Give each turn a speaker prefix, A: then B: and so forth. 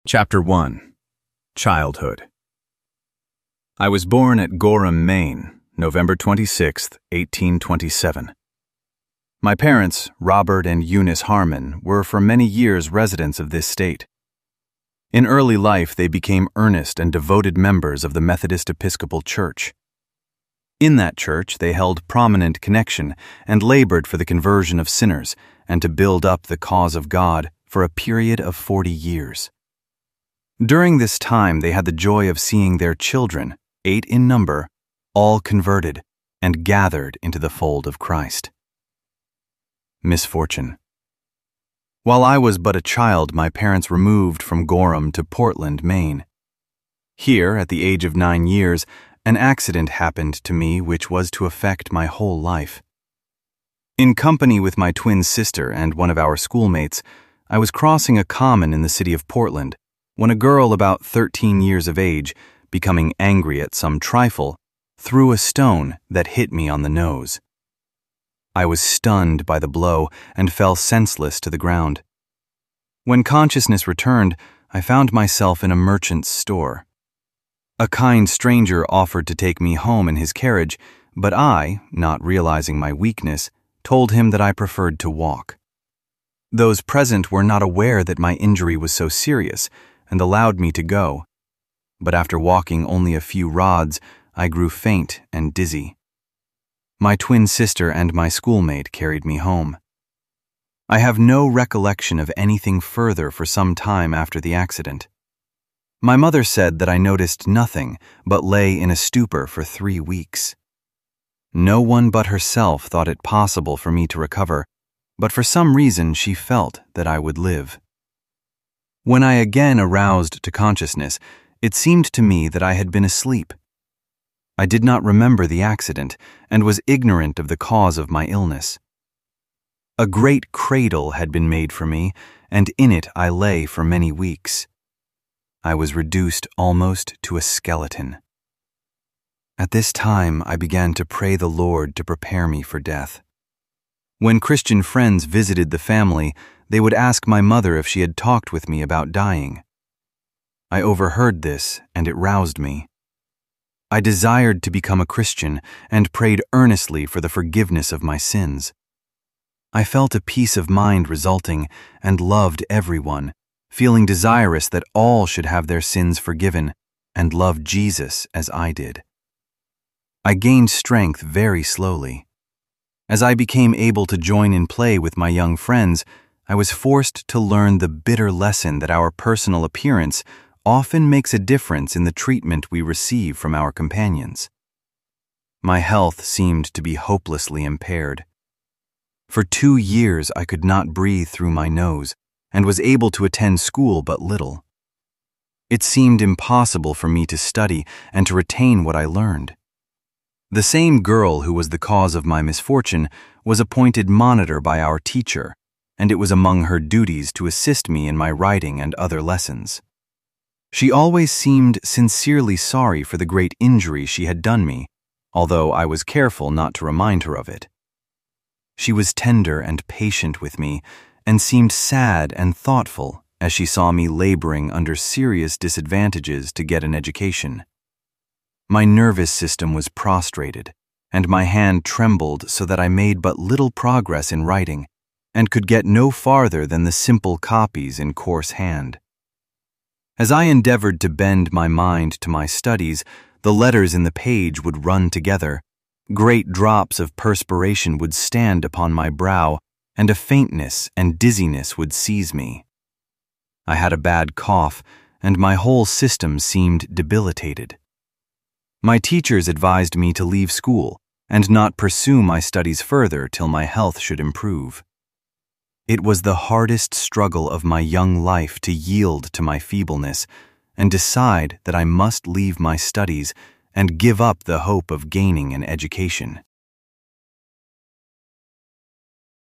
A: Chapter 1. Childhood. I was born at Gorham, Maine, November 26, 1827. My parents, Robert and Eunice Harmon, were for many years residents of this state. In early life, they became earnest and devoted members of the Methodist Episcopal Church. In that church, they held prominent connection and labored for the conversion of sinners and to build up the cause of God for a period of 40 years. During this time, they had the joy of seeing their children, 8 in number, all converted and gathered into the fold of Christ. Misfortune. While I was but a child, my parents removed from Gorham to Portland, Maine. Here, at the age of 9 years, an accident happened to me which was to affect my whole life. In company with my twin sister and one of our schoolmates, I was crossing a common in the city of Portland when a girl about 13 years of age, becoming angry at some trifle, threw a stone that hit me on the nose. I was stunned by the blow and fell senseless to the ground. When consciousness returned, I found myself in a merchant's store. A kind stranger offered to take me home in his carriage, but I, not realizing my weakness, told him that I preferred to walk. Those present were not aware that my injury was so serious and allowed me to go, but after walking only a few rods, I grew faint and dizzy. My twin sister and my schoolmate carried me home. I have no recollection of anything further for some time after the accident. My mother said that I noticed nothing but lay in a stupor for 3 weeks. No one but herself thought it possible for me to recover, but for some reason she felt that I would live. When I again aroused to consciousness, it seemed to me that I had been asleep. I did not remember the accident and was ignorant of the cause of my illness. A great cradle had been made for me, and in it I lay for many weeks. I was reduced almost to a skeleton. At this time, I began to pray the Lord to prepare me for death. When Christian friends visited the family, they would ask my mother if she had talked with me about dying. I overheard this, and it roused me. I desired to become a Christian and prayed earnestly for the forgiveness of my sins. I felt a peace of mind resulting and loved everyone, feeling desirous that all should have their sins forgiven and love Jesus as I did. I gained strength very slowly. As I became able to join in play with my young friends, I was forced to learn the bitter lesson that our personal appearance often makes a difference in the treatment we receive from our companions. My health seemed to be hopelessly impaired. For 2 years I could not breathe through my nose and was able to attend school but little. It seemed impossible for me to study and to retain what I learned. The same girl who was the cause of my misfortune was appointed monitor by our teacher, and it was among her duties to assist me in my writing and other lessons. She always seemed sincerely sorry for the great injury she had done me, although I was careful not to remind her of it. She was tender and patient with me, and seemed sad and thoughtful as she saw me laboring under serious disadvantages to get an education. My nervous system was prostrated, and my hand trembled so that I made but little progress in writing, and could get no farther than the simple copies in coarse hand. As I endeavored to bend my mind to my studies, the letters in the page would run together, great drops of perspiration would stand upon my brow, and a faintness and dizziness would seize me. I had a bad cough, and my whole system seemed debilitated. My teachers advised me to leave school and not pursue my studies further till my health should improve. It was the hardest struggle of my young life to yield to my feebleness and decide that I must leave my studies and give up the hope of gaining an education.